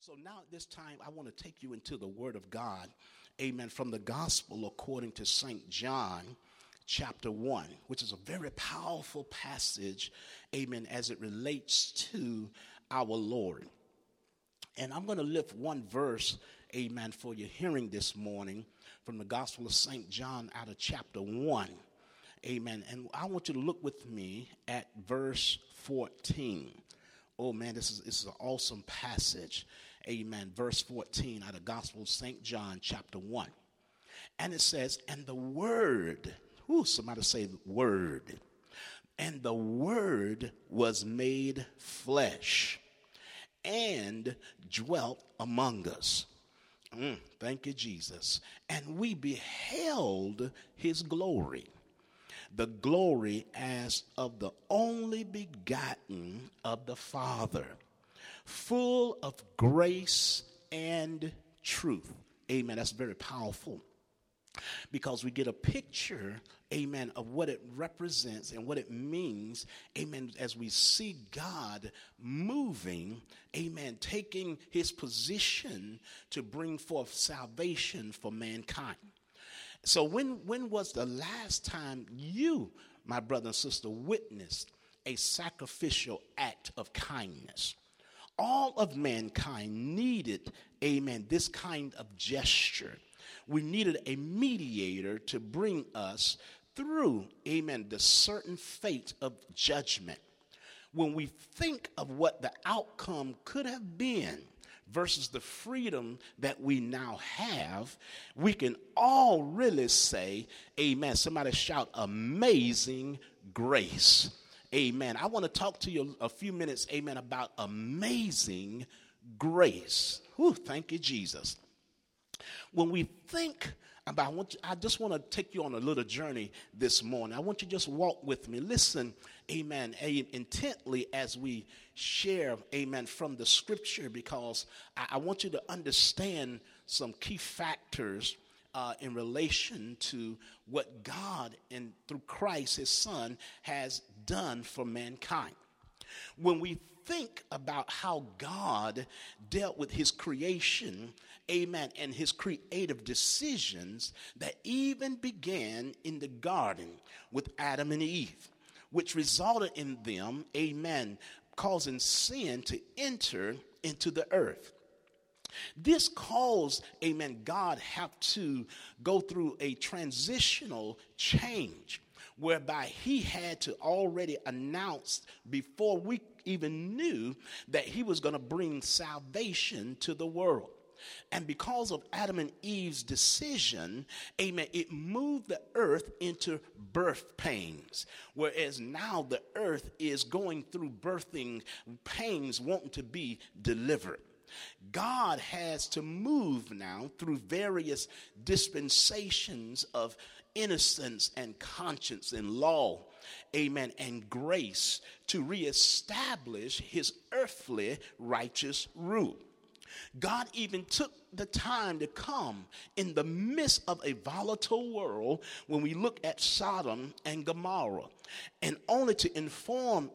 So now at this time, I want to take you into the Word of God, amen, from the Gospel according to St. John, chapter 1, which is a very powerful passage, amen, as it relates to our Lord. And I'm going to lift one verse, amen, for your hearing this morning from the Gospel of St. John out of chapter 1, amen. And I want you to look with me at verse 14. Oh, man, this is an awesome passage. Amen. Verse 14 out of the Gospel of St. John, chapter 1. And it says, and the Word, somebody say Word. And the Word was made flesh and dwelt among us. Thank you, Jesus. And we beheld his glory. The glory as of the only begotten of the Father, full of grace and truth. Amen. That's very powerful because we get a picture, amen, of what it represents and what it means, amen, as we see God moving, amen, taking his position to bring forth salvation for mankind. So when was the last time you, my brother and sister, witnessed a sacrificial act of kindness? All of mankind needed, amen, this kind of gesture. We needed a mediator to bring us through, amen, the certain fate of judgment. When we think of what the outcome could have been versus the freedom that we now have, we can all really say, amen. Somebody shout, amazing grace. Amen. I want to talk to you a few minutes, amen, about amazing grace. Thank you, Jesus. When we think about, I just want to take you on a little journey this morning. I want you to just walk with me. Listen, amen, intently as we share, amen, from the scripture, because I want you to understand some key factors in relation to what God and through Christ, his son, has done for mankind. When we think about how God dealt with his creation, amen, and his creative decisions that even began in the garden with Adam and Eve, which resulted in them, amen, causing sin to enter into the earth. This caused, amen, God have to go through a transitional change whereby he had to already announce before we even knew that he was going to bring salvation to the world. And because of Adam and Eve's decision, amen, it moved the earth into birth pains. Whereas now the earth is going through birthing pains, wanting to be delivered. God has to move now through various dispensations of innocence and conscience and law, amen, and grace to reestablish his earthly righteous rule. God even took the time to come in the midst of a volatile world when we look at Sodom and Gomorrah, and only to inform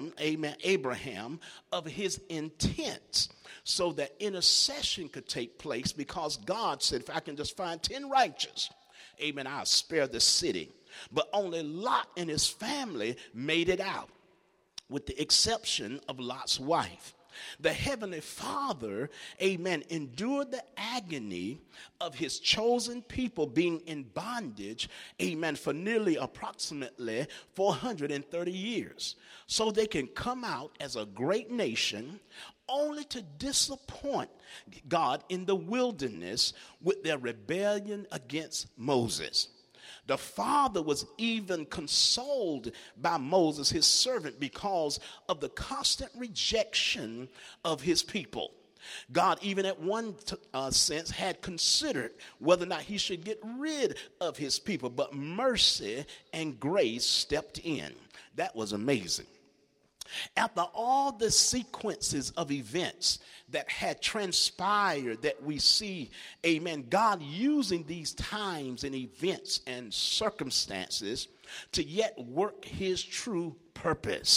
Abraham of his intent so that intercession could take place, because God said, if I can just find 10 righteous, amen, I'll spare the city. But only Lot and his family made it out, with the exception of Lot's wife. The Heavenly Father, amen, endured the agony of his chosen people being in bondage, amen, for nearly approximately 430 years. So they can come out as a great nation, only to disappoint God in the wilderness with their rebellion against Moses. The Father was even consoled by Moses, his servant, because of the constant rejection of his people. God, even at one sense, had considered whether or not he should get rid of his people, but mercy and grace stepped in. That was amazing. After all the sequences of events that had transpired that we see, amen, God using these times and events and circumstances to yet work his true purpose.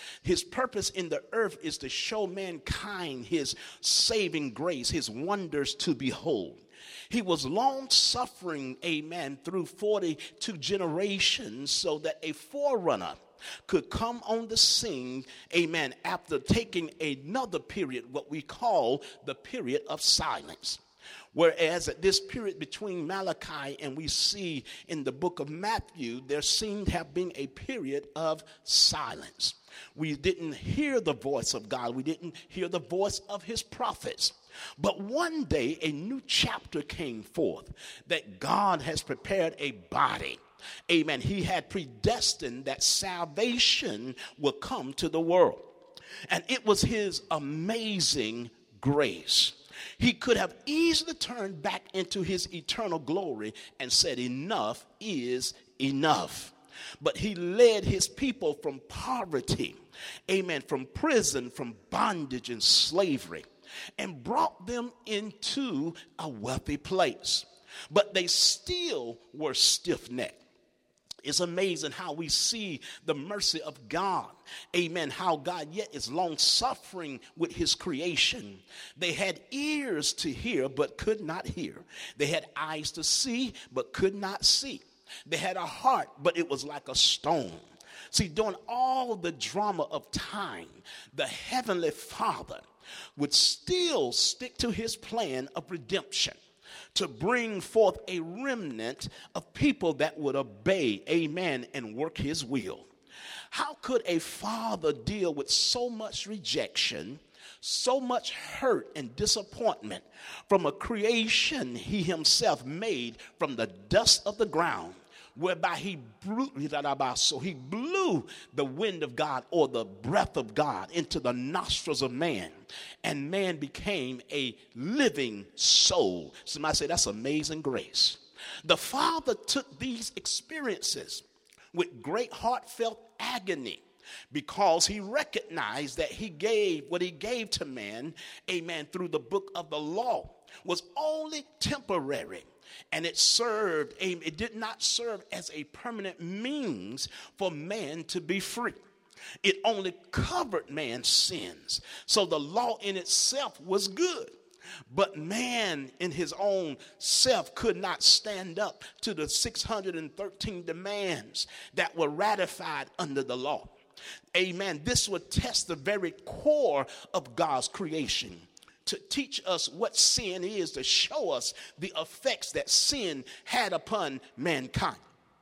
His purpose in the earth is to show mankind his saving grace, his wonders to behold. He was long suffering, amen, through 42 generations so that a forerunner could come on the scene, amen, after taking another period, what we call the period of silence. Whereas at this period between Malachi and we see in the book of Matthew, there seemed to have been a period of silence. We didn't hear the voice of God. We didn't hear the voice of his prophets. But one day a new chapter came forth that God has prepared a body. Amen. He had predestined that salvation will come to the world. And it was his amazing grace. He could have easily turned back into his eternal glory and said, enough is enough. But he led his people from poverty, amen, from prison, from bondage and slavery, and brought them into a wealthy place. But they still were stiff-necked. It's amazing how we see the mercy of God. Amen. How God yet is long suffering with his creation. They had ears to hear but could not hear. They had eyes to see but could not see. They had a heart but it was like a stone. See, during all the drama of time, the Heavenly Father would still stick to his plan of redemption, to bring forth a remnant of people that would obey, amen, and work his will. How could a father deal with so much rejection, so much hurt and disappointment from a creation he himself made from the dust of the ground, whereby he blew the wind of God or the breath of God into the nostrils of man, and man became a living soul? Somebody say, that's amazing grace. The Father took these experiences with great heartfelt agony because he recognized that he gave what he gave to man, amen, through the book of the law was only temporary. And it did not serve as a permanent means for man to be free. It only covered man's sins. So the law in itself was good. But man in his own self could not stand up to the 613 demands that were ratified under the law. Amen. This would test the very core of God's creation, to teach us what sin is, to show us the effects that sin had upon mankind.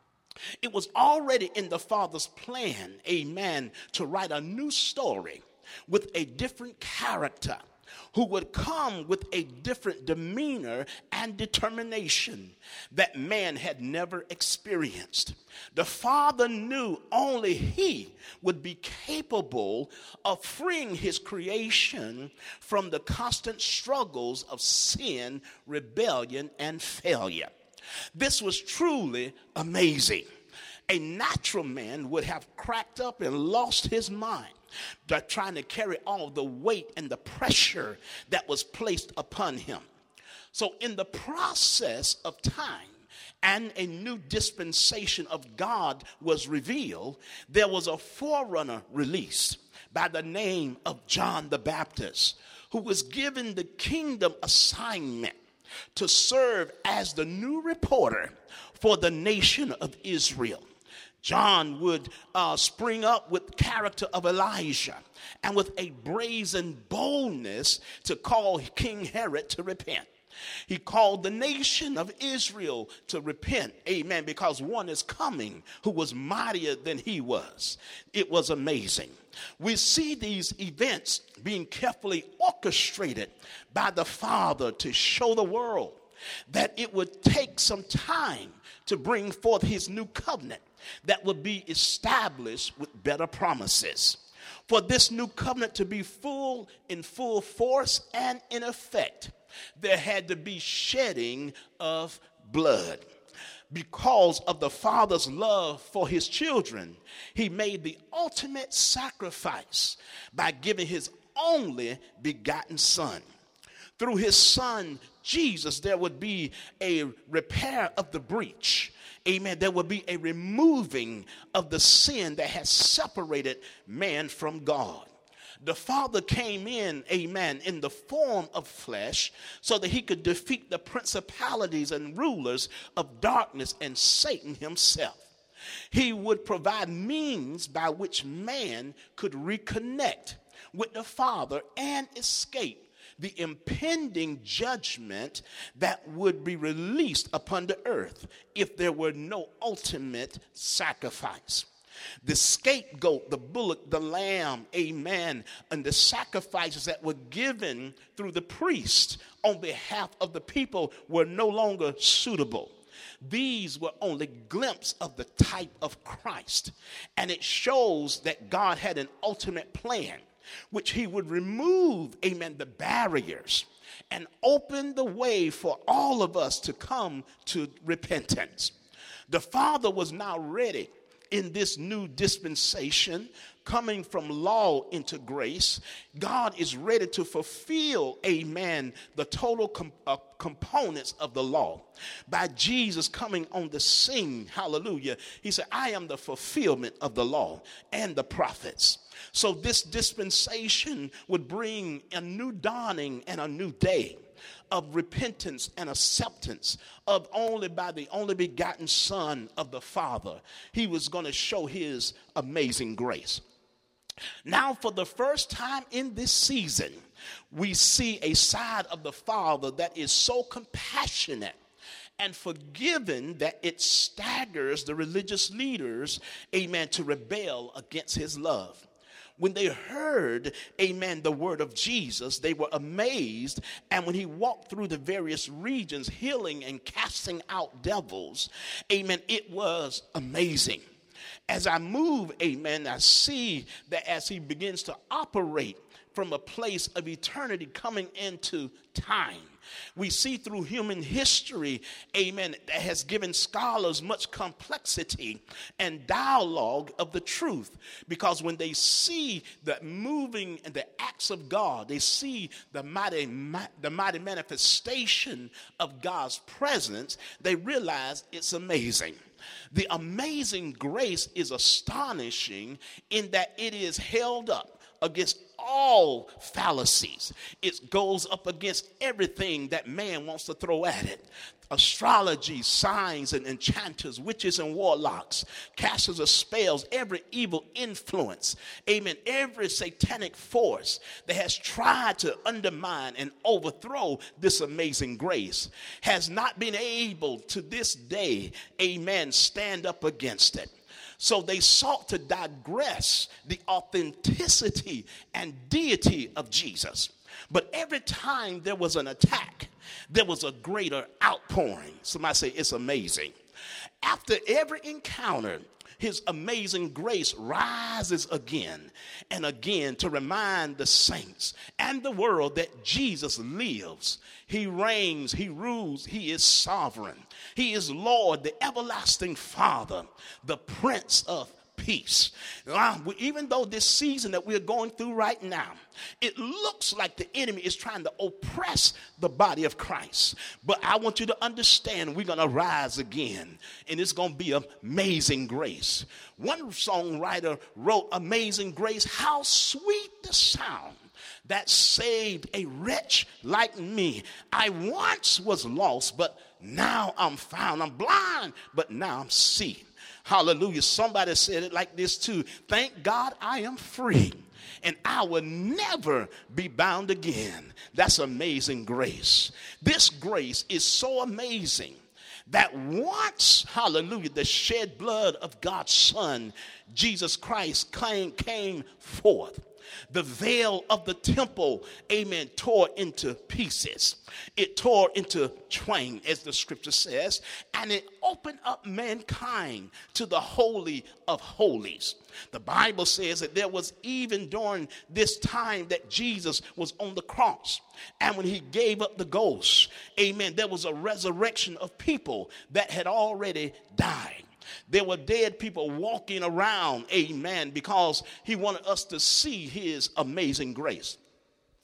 It was already in the Father's plan, amen, to write a new story with a different character who would come with a different demeanor and determination that man had never experienced. The Father knew only he would be capable of freeing his creation from the constant struggles of sin, rebellion, and failure. This was truly amazing. A natural man would have cracked up and lost his mind, trying to carry all the weight and the pressure that was placed upon him. So in the process of time and a new dispensation of God was revealed, there was a forerunner released by the name of John the Baptist, who was given the kingdom assignment to serve as the new reporter for the nation of Israel. John would spring up with the character of Elijah and with a brazen boldness to call King Herod to repent. He called the nation of Israel to repent, amen, because one is coming who was mightier than he was. It was amazing. We see these events being carefully orchestrated by the Father to show the world that it would take some time to bring forth his new covenant that would be established with better promises. For this new covenant to be in full force and in effect, there had to be shedding of blood. Because of the Father's love for his children, he made the ultimate sacrifice by giving his only begotten Son. through his son Jesus, there would be a repair of the breach. Amen. There would be a removing of the sin that has separated man from God. The Father came in, amen, in the form of flesh so that he could defeat the principalities and rulers of darkness and Satan himself. He would provide means by which man could reconnect with the Father and escape the impending judgment that would be released upon the earth if there were no ultimate sacrifice. The scapegoat, the bullock, the lamb, amen, and the sacrifices that were given through the priest on behalf of the people were no longer suitable. These were only glimpses of the type of Christ, and it shows that God had an ultimate plan, which he would remove, amen, the barriers and open the way for all of us to come to repentance. The Father was now ready in this new dispensation, coming from law into grace. God is ready to fulfill, amen, the total components of the law. By Jesus coming on the scene, hallelujah, he said, I am the fulfillment of the law and the prophets. So this dispensation would bring a new dawning and a new day of repentance and acceptance of only by the only begotten Son of the Father. He was going to show his amazing grace. Now, for the first time in this season, we see a side of the Father that is so compassionate and forgiving that it staggers the religious leaders, amen, to rebel against his love. When they heard, amen, the word of Jesus, they were amazed. And when he walked through the various regions, healing and casting out devils, amen, it was amazing. As I move, amen, I see that as he begins to operate from a place of eternity coming into time, we see through human history, amen, that has given scholars much complexity and dialogue of the truth. Because when they see the moving and the acts of God, they see the mighty manifestation of God's presence, they realize it's amazing. The amazing grace is astonishing in that it is held up against all fallacies. It goes up against everything that man wants to throw at it. Astrology, signs and enchanters, witches and warlocks, casters of spells, every evil influence, amen, every satanic force that has tried to undermine and overthrow this amazing grace has not been able to this day, amen, stand up against it. So they sought to digress the authenticity and deity of Jesus. But every time there was an attack, there was a greater outpouring. Somebody say it's amazing. After every encounter, his amazing grace rises again and again to remind the saints and the world that Jesus lives. He reigns, he rules, he is sovereign. He is Lord, the everlasting Father, the Prince of Peace. Even though this season that we're going through right now, it looks like the enemy is trying to oppress the body of Christ. But I want you to understand we're going to rise again, and it's going to be amazing grace. One songwriter wrote, "Amazing grace, how sweet the sound that saved a wretch like me. I once was lost, but now I'm found. I'm blind, but now I'm seeing." Hallelujah. Somebody said it like this too. Thank God I am free and I will never be bound again. That's amazing grace. This grace is so amazing that once, hallelujah, the shed blood of God's Son, Jesus Christ, came forth, the veil of the temple, amen, tore into pieces. It tore into twain, as the scripture says, and it opened up mankind to the Holy of Holies. The Bible says that there was even during this time that Jesus was on the cross, and when he gave up the ghost, amen, there was a resurrection of people that had already died. There were dead people walking around, amen, because he wanted us to see his amazing grace.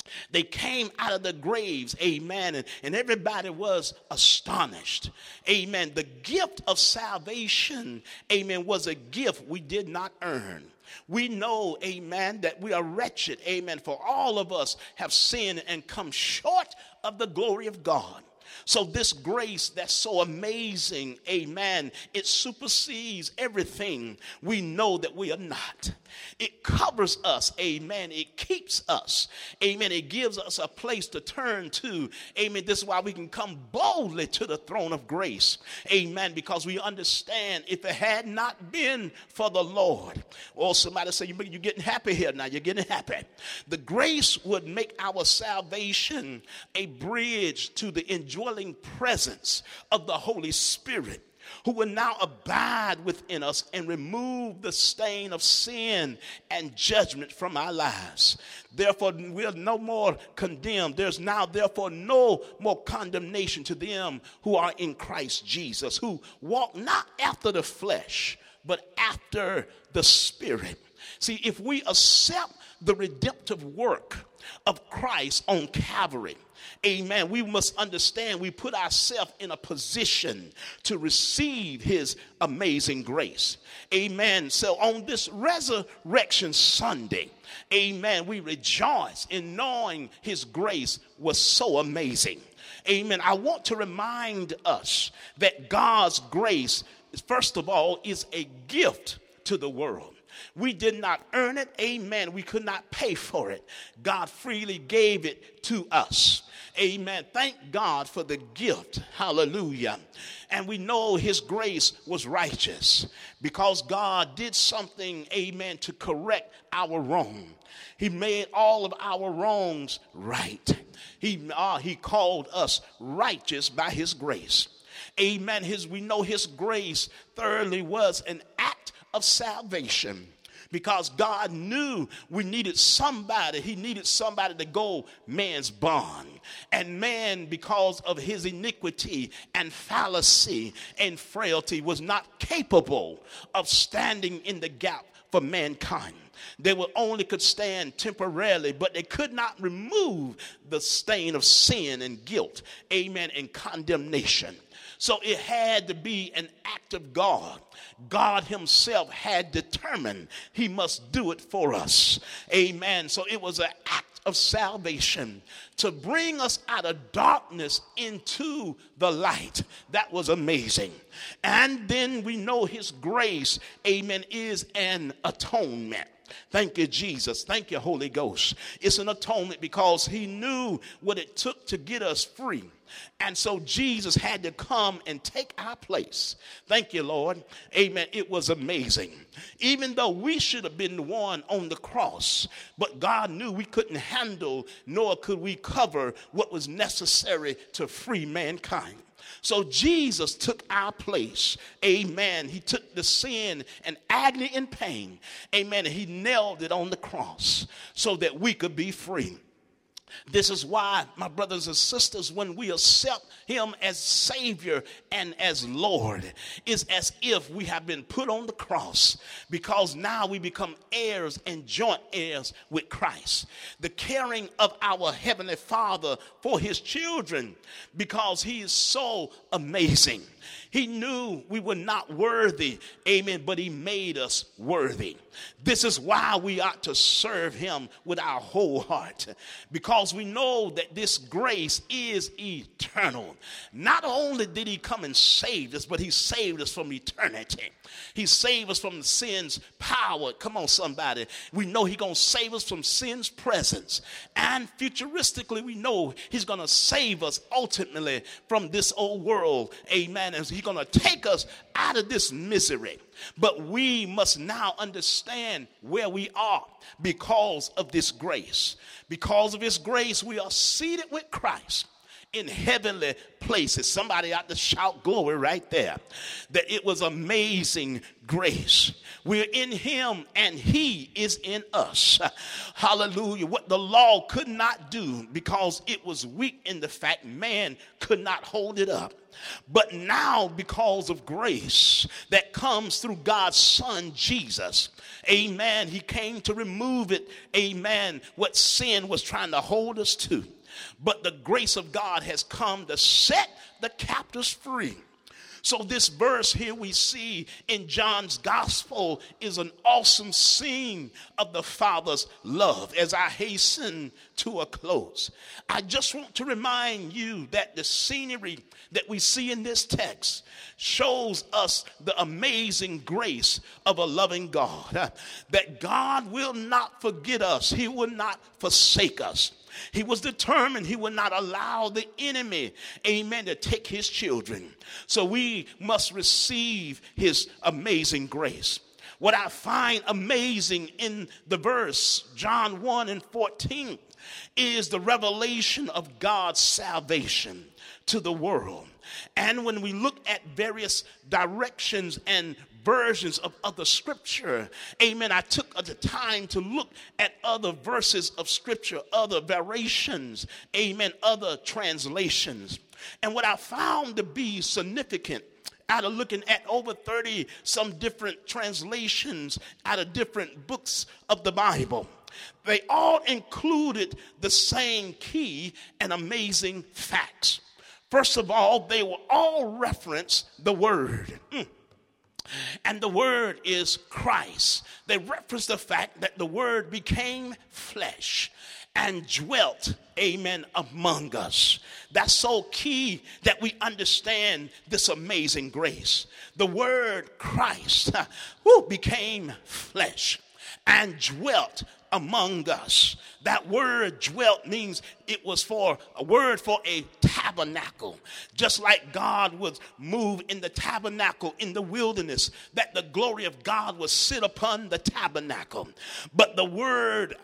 They came out of the graves, amen, and everybody was astonished, amen. The gift of salvation, amen, was a gift we did not earn. We know, amen, that we are wretched, amen, for all of us have sinned and come short of the glory of God. So this grace that's so amazing, amen, it supersedes everything we know that we are not. It covers us, amen. It keeps us, amen. It gives us a place to turn to, amen. This is why we can come boldly to the throne of grace, amen, because we understand if it had not been for the Lord. Or somebody say, you're getting happy here now, you're getting happy. The grace would make our salvation a bridge to the indwelling presence of the Holy Spirit, who will now abide within us and remove the stain of sin and judgment from our lives. Therefore, we are no more condemned. There's now, therefore, no more condemnation to them who are in Christ Jesus, who walk not after the flesh, but after the Spirit. See, if we accept the redemptive work of Christ on Calvary, amen, we must understand we put ourselves in a position to receive his amazing grace. Amen. So on this Resurrection Sunday, amen, we rejoice in knowing his grace was so amazing. Amen. I want to remind us that God's grace, first of all, is a gift to the world. We did not earn it. Amen. We could not pay for it. God freely gave it to us. Amen. Thank God for the gift. Hallelujah. And we know his grace was righteous because God did something, amen, to correct our wrong. He made all of our wrongs right. He called us righteous by his grace. Amen. We know his grace thoroughly was an act of salvation, because God knew we needed somebody. He needed somebody to go man's bond. And man, because of his iniquity and fallacy and frailty, was not capable of standing in the gap for mankind. They could stand temporarily, but they could not remove the stain of sin and guilt, amen, and condemnation. So it had to be an act of God. God himself had determined he must do it for us. Amen. So it was an act of salvation to bring us out of darkness into the light. That was amazing. And then we know his grace, amen, is an atonement. Thank you, Jesus. Thank you, Holy Ghost. It's an atonement because he knew what it took to get us free. And so Jesus had to come and take our place. Thank you, Lord. Amen. It was amazing. Even though we should have been the one on the cross, but God knew we couldn't handle, nor could we cover what was necessary to free mankind. So Jesus took our place. Amen. He took the sin and agony and pain. Amen. And he nailed it on the cross so that we could be free. This is why, my brothers and sisters, when we accept him as Savior and as Lord, it's as if we have been put on the cross, because now we become heirs and joint heirs with Christ. The caring of our Heavenly Father for his children, because he is so amazing. He knew we were not worthy, amen, but he made us worthy. This is why we ought to serve him with our whole heart, because we know that this grace is eternal. Not only did he come and save us, but he saved us from eternity. He saved us from sin's power. Come on, somebody. We know he's going to save us from sin's presence. And futuristically, we know he's going to save us ultimately from this old world. Amen. And he's going to take us out of this misery. But we must now understand where we are because of this grace. Because of his grace, we are seated with Christ in heavenly places. Somebody ought to shout glory right there. That it was amazing grace. We're in him and he is in us. Hallelujah. What the law could not do because it was weak in the fact man could not hold it up. But now, because of grace that comes through God's Son, Jesus, amen, he came to remove it, amen, what sin was trying to hold us to. But the grace of God has come to set the captives free. So this verse here we see in John's gospel is an awesome scene of the Father's love. As I hasten to a close, I just want to remind you that the scenery that we see in this text shows us the amazing grace of a loving God. That God will not forget us. He will not forsake us. He was determined he would not allow the enemy, amen, to take his children. So we must receive his amazing grace. What I find amazing in the verse, John 1:14, is the revelation of God's salvation to the world. And when we look at various directions and versions of other scripture, amen, I took the time to look at other verses of scripture, other variations, amen, other translations. And what I found to be significant out of looking at over 30 some different translations out of different books of the Bible, they all included the same key and amazing facts. First of all, they will all reference the word. And the word is Christ. They reference the fact that the word became flesh and dwelt, amen, among us. That's so key that we understand this amazing grace. The word Christ became flesh and dwelt among us. That word dwelt means it was for a word for a tabernacle. Just like God was moved in the tabernacle in the wilderness, that the glory of God would sit upon the tabernacle. But the word,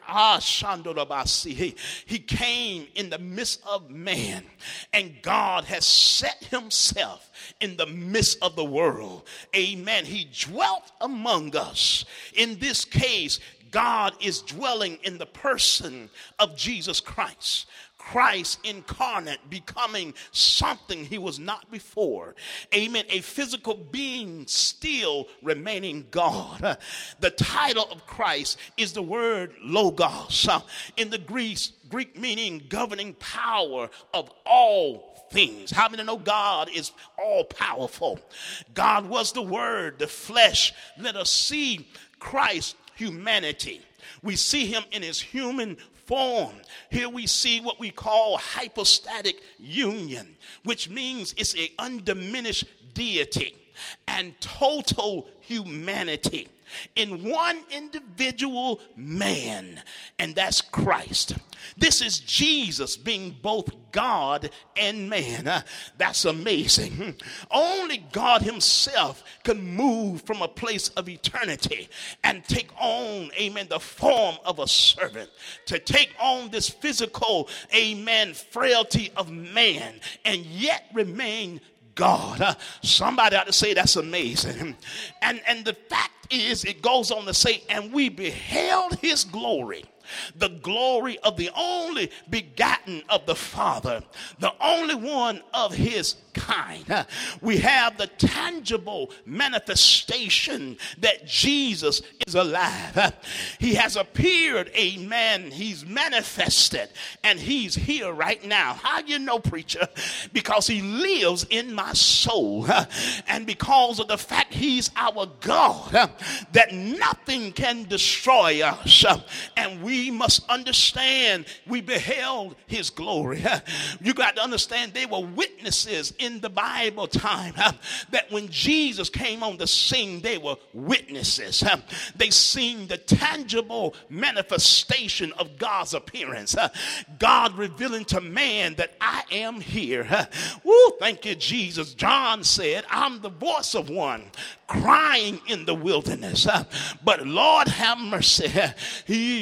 he came in the midst of man, and God has set himself in the midst of the world. Amen. He dwelt among us. In this case, God is dwelling in the person of Jesus Christ. Christ incarnate, becoming something he was not before. Amen. A physical being still remaining God. The title of Christ is the word logos. In the Greek meaning governing power of all things. How many know God is all powerful? God was the word, the flesh. Let us see Christ's humanity. We see him in his human form. Here we see what we call hypostatic union, which means it's an undiminished deity and total humanity in one individual man, and that's Christ. This is Jesus being both God and man. That's amazing. Only God himself can move from a place of eternity and take on, amen, the form of a servant, to take on this physical, amen, frailty of man, and yet remain God. Somebody ought to say that's amazing. And the fact is, it goes on to say, and we beheld his glory, the glory of the only begotten of the Father, the only one of his kind. We have the tangible manifestation that Jesus is alive. He has appeared, amen. He's manifested, and he's here right now. How do you know, preacher? Because he lives in my soul, and because of the fact he's our God, that nothing can destroy us, and we must understand we beheld his glory. You got to understand they were witnesses in the Bible time, that when Jesus came on the scene, they were witnesses. They seen the tangible manifestation of God's appearance. God revealing to man that I am here. Woo, thank you, Jesus. John said, I'm the voice of one crying in the wilderness. But Lord have mercy. You want to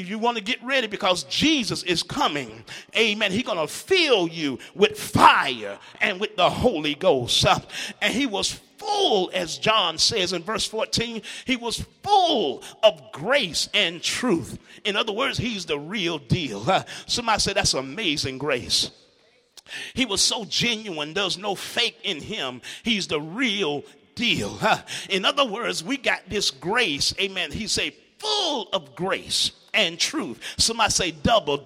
get ready because Jesus is coming. Amen. He's going to fill you with fire and with the Holy Ghost. And he was full, as John says in verse 14, he was full of grace and truth. In other words, he's the real deal. Somebody said that's amazing grace. He was so genuine. There's no fake in him. He's the real deal. In other words, we got this grace. Amen. He said full of grace and truth. Somebody say double.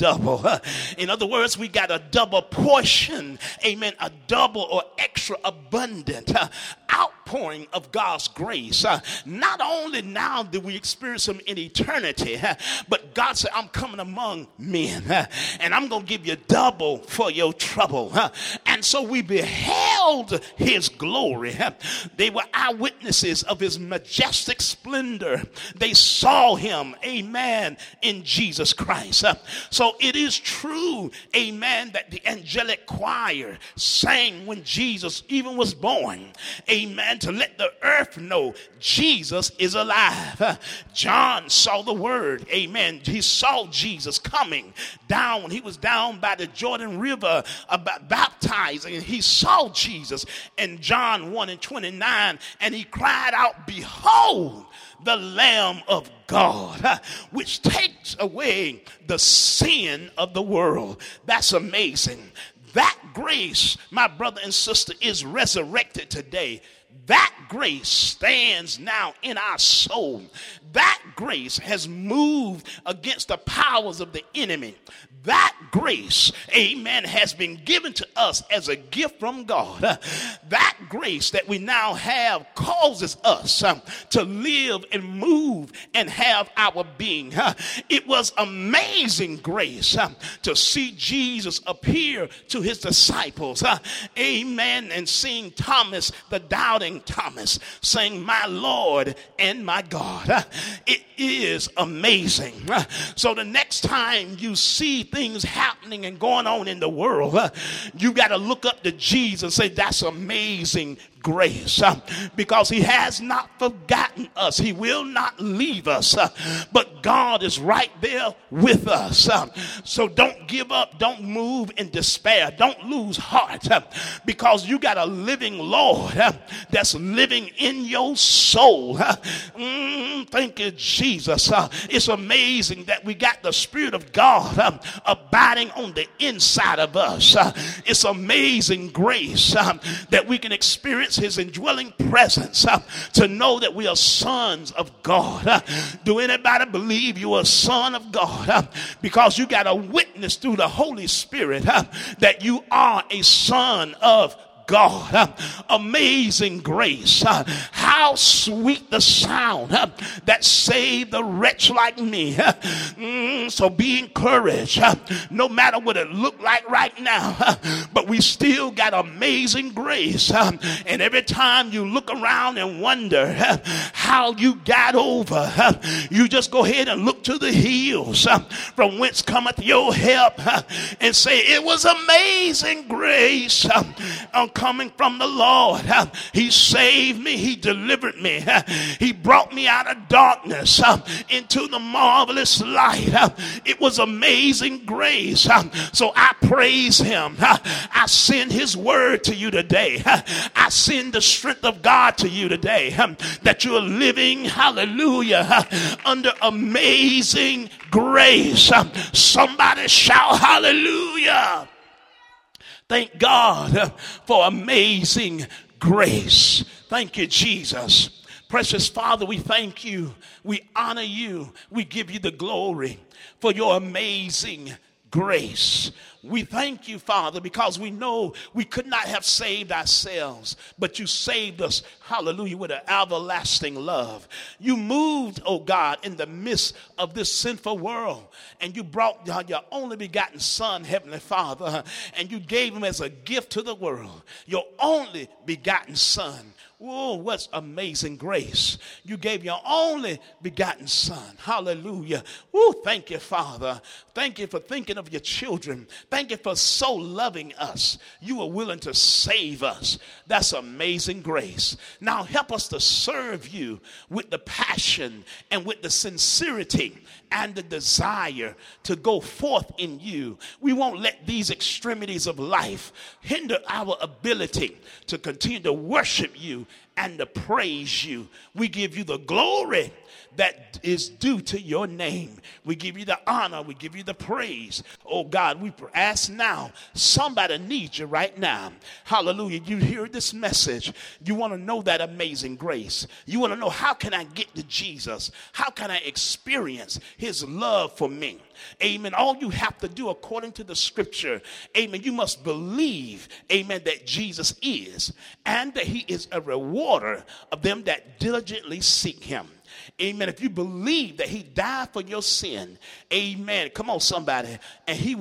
In other words, we got a double portion. Amen. A double or extra abundant outpouring of God's grace. Not only now do we experience him in eternity, but God said, I'm coming among men and I'm going to give you double for your trouble. And so we beheld his glory. They were eyewitnesses of his majestic splendor. They saw him, amen, in Jesus Christ. So it is true, amen, that the angelic choir sang when Jesus even was born, amen, to let the earth know Jesus is alive. John saw the word, amen. He saw Jesus coming down. He was down by the Jordan River baptizing, and he saw Jesus in John 1:29, and he cried out, behold, the Lamb of God, which takes away the sin of the world. That's amazing. That grace, my brother and sister, is resurrected today. That grace stands now in our soul. That grace has moved against the powers of the enemy. That grace, amen, has been given to us as a gift from God. That grace that we now have causes us to live and move and have our being. It was amazing grace to see Jesus appear to his disciples. Amen. And seeing Thomas, the doubting Thomas, saying, my Lord and my God. It is amazing. So the next time you see things happening and going on in the world, you got to look up to Jesus and say, that's amazing grace, because he has not forgotten us. He will not leave us, but God is right there with us. So don't give up. Don't move in despair. Don't lose heart, because you got a living Lord that's living in your soul. Thank you, Jesus. It's amazing that we got the Spirit of God abiding on the inside of us. It's amazing grace that we can experience his indwelling presence, to know that we are sons of God. Do anybody believe you are a son of God? Because you got a witness through the Holy Spirit that you are a son of God. Amazing grace. How sweet the sound that saved the wretch like me. So be encouraged, no matter what it look like right now, but we still got amazing grace. And every time you look around and wonder how you got over, you just go ahead and look to the hills from whence cometh your help, and say, it was amazing grace coming from the Lord. He saved me. He delivered me. He brought me out of darkness into the marvelous light. It was amazing grace. So I praise him. I send his word to you today. I send the strength of God to you today, that you're living, hallelujah, under amazing grace. Somebody shout hallelujah. Thank God for amazing grace. Thank you, Jesus. Precious Father, we thank you. We honor you. We give you the glory for your amazing grace. We thank you, Father, because we know we could not have saved ourselves, but you saved us, hallelujah, with an everlasting love. You moved, oh God, in the midst of this sinful world, and you brought your only begotten Son, Heavenly Father, and you gave him as a gift to the world, your only begotten Son. Oh, what's amazing grace. You gave your only begotten Son. Hallelujah. Oh, thank you, Father. Thank you for thinking of your children. Thank you for so loving us. You are willing to save us. That's amazing grace. Now help us to serve you with the passion and with the sincerity and the desire to go forth in you. We won't let these extremities of life hinder our ability to continue to worship you and to praise you. We give you the glory that is due to your name. We give you the honor. We give you the praise. Oh God, we ask now, somebody needs you right now. Hallelujah. You hear this message. You want to know that amazing grace. You want to know, how can I get to Jesus? How can I experience his love for me? Amen. All you have to do according to the scripture, amen, you must believe, amen, that Jesus is, and that he is a rewarder of them that diligently seek him. Amen. If you believe that he died for your sin, amen. Come on, somebody. And he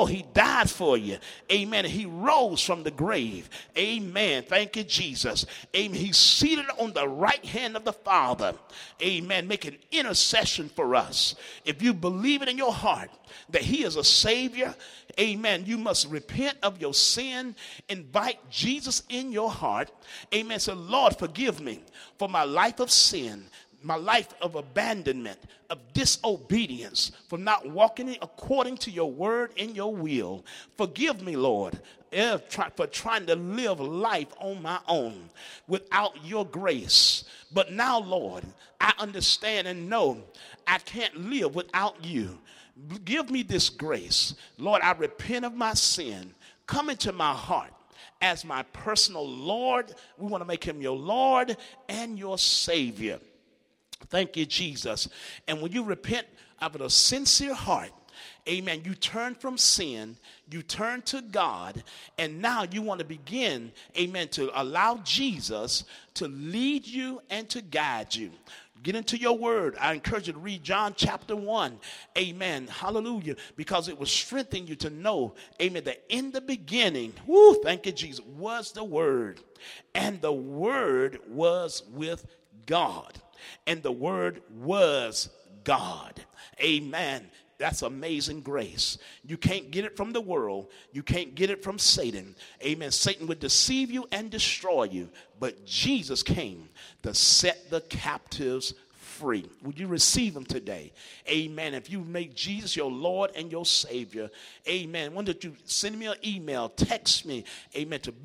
died for you. Amen. And he rose from the grave. Amen. Thank you, Jesus. Amen. He's seated on the right hand of the Father. Amen. Making intercession for us. If you believe it in your heart that he is a Savior, amen, you must repent of your sin, invite Jesus in your heart. Amen. So, Lord, forgive me for my life of sin, my life of abandonment, of disobedience, for not walking according to your word and your will. Forgive me, Lord, for trying to live life on my own without your grace. But now, Lord, I understand and know I can't live without you. Give me this grace. Lord, I repent of my sin. Come into my heart as my personal Lord. We want to make him your Lord and your Savior. Thank you, Jesus. And when you repent out of a sincere heart, amen, you turn from sin, you turn to God, and now you want to begin, amen, to allow Jesus to lead you and to guide you. Get into your word. I encourage you to read John chapter 1. Amen. Hallelujah. Because it will strengthen you to know, amen, that in the beginning, thank you, Jesus, was the Word. And the Word was with God. And the Word was God. Amen. That's amazing grace. You can't get it from the world. You can't get it from Satan. Amen. Satan would deceive you and destroy you. But Jesus came to set the captives free. Would you receive him today? Amen. If you make Jesus your Lord and your Savior, amen. Why don't you send me an email, text me, amen, to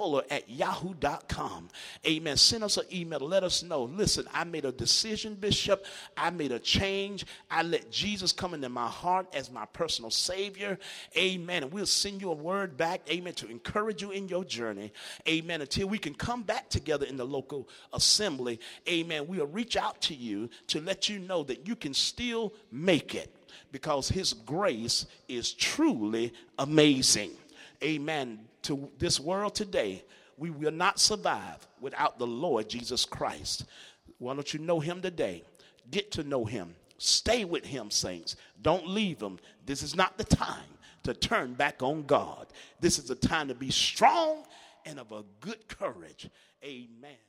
bishopfuller@yahoo.com. Amen. Send us an email to let us know, listen, I made a decision, Bishop. I made a change. I let Jesus come into my heart as my personal Savior. Amen. And we'll send you a word back, amen, to encourage you in your journey. Amen. Until we can come back together in the local assembly, amen, we'll reach out to you to let you know that you can still make it, because his grace is truly amazing. Amen. To this world today, we will not survive without the Lord Jesus Christ. Why don't you know him today? Get to know him. Stay with him, saints. Don't leave him. This is not the time to turn back on God. This is the time to be strong and of a good courage. Amen.